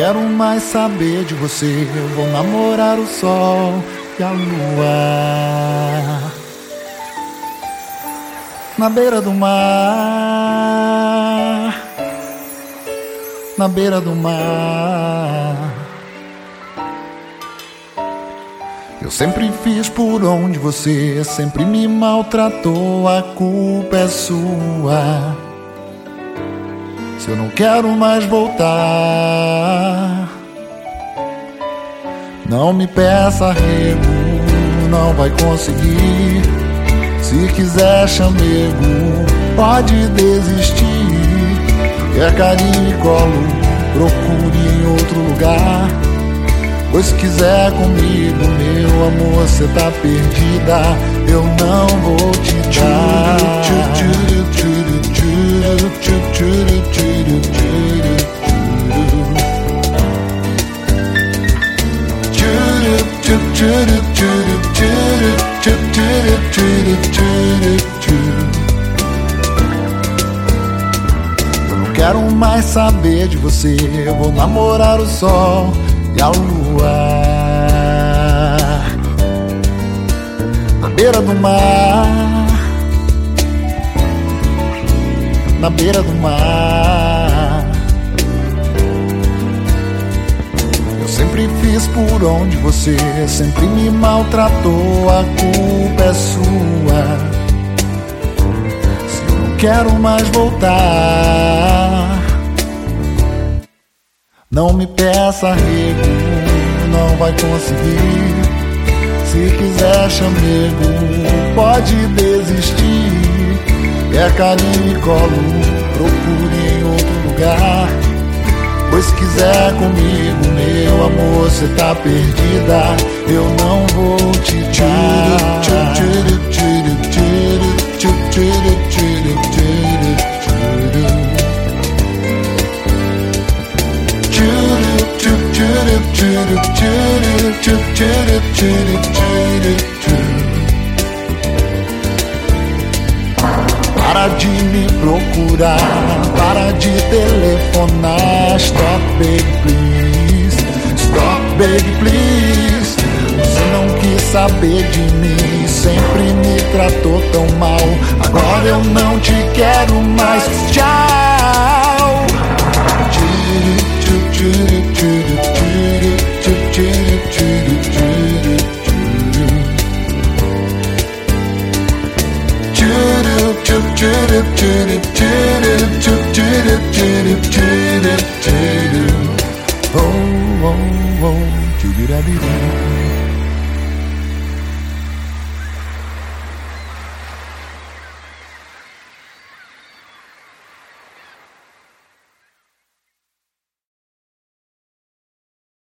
quero mais saber de você. Eu vou namorar o sol e a lua na beira do mar, na beira do mar. Eu sempre fiz por onde você sempre me maltratou. A culpa é sua. Se eu não quero mais voltar, não me peça arrego, não vai conseguir. Se quiser chamego, pode desistir. Quer carinho e colo, procure em outro lugar. Pois se quiser comigo, meu amor, cê tá perdida. Eu não vou te dar. Eu não quero mais saber de você. Eu vou namorar o sol e a lua na beira do mar, na beira do mar. Eu sempre fiz por onde você sempre me maltratou. A culpa é sua. Se eu não quero mais voltar, não me peça arrego, não vai conseguir. Se quiser chamego, pode desistir. Quer carinho e colo, procure em outro lugar. Pois se quiser comigo, meu amor, cê tá perdida. Eu não vou te dar. Para de me procurar, para de telefonar. Stop, baby, please. Stop, baby, please. Você não quis saber de mim, sempre me tratou tão mal. Agora eu não